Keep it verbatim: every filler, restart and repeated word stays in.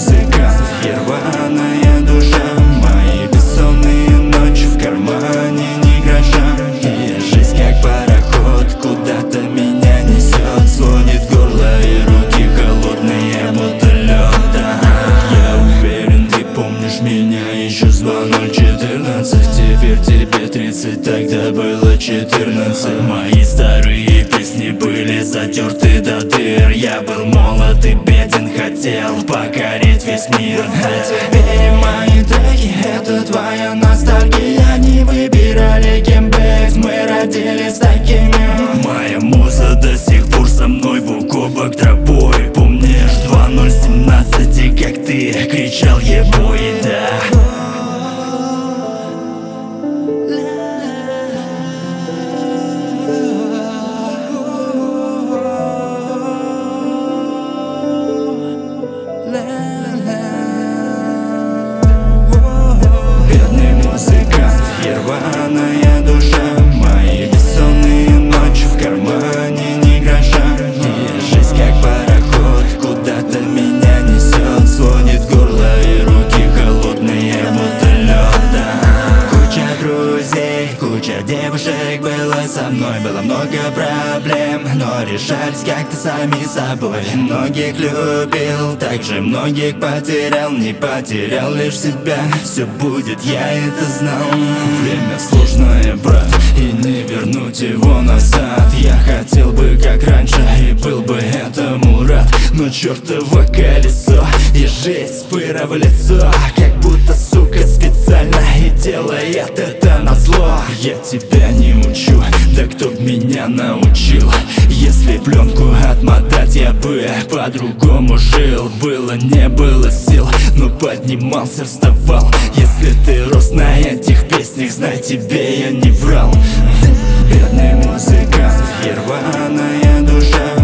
музыкант и рваная душа. Мои бессонные ночи, в кармане ни гроша. И жизнь как пароход куда-то меня несет, слонит горло и руки холодные, будто лед. Я уверен, ты помнишь меня еще с два ноль четырнадцать. Теперь тебе тридцать, тогда было четырнадцать. Мои старые песни были затерты до дыр. Я был молод и беден, хотел покорить весь мир. А теперь мои треки — это твоя ностальгия. Не выбирали, кем быть, мы родились такими. Моя муза до сих пор со мной бок о бок тропой. Помнишь два ноль семнадцать и как ты кричал ебой, да? Бедный музыкант и рваная душа. Мои бессонные ночи, в кармане ни гроша. И жизнь как пароход куда-то меня несет, слонит горло и руки холодные, будто лед. Куча друзей, куча девушек было со мной. Было много проблем, но решались как-то сами собой. Многих любил, также многих потерял. Не потерял лишь себя, все будет, я это знал. Время сложное, брат, и не вернуть его назад. Я хотел бы как раньше и был бы этому рад, но чертово колесо и жизнь спыра в лицо, как будто, сука, специально и делает это назло. Я тебя не учу, да кто б меня научил? Если пленку отмотать, я бы по-другому жил. Было, не было сил, но поднимался, вставал. Если ты рос на этих песнях, знай, тебе я не врал. Бедный музыкант и рваная душа.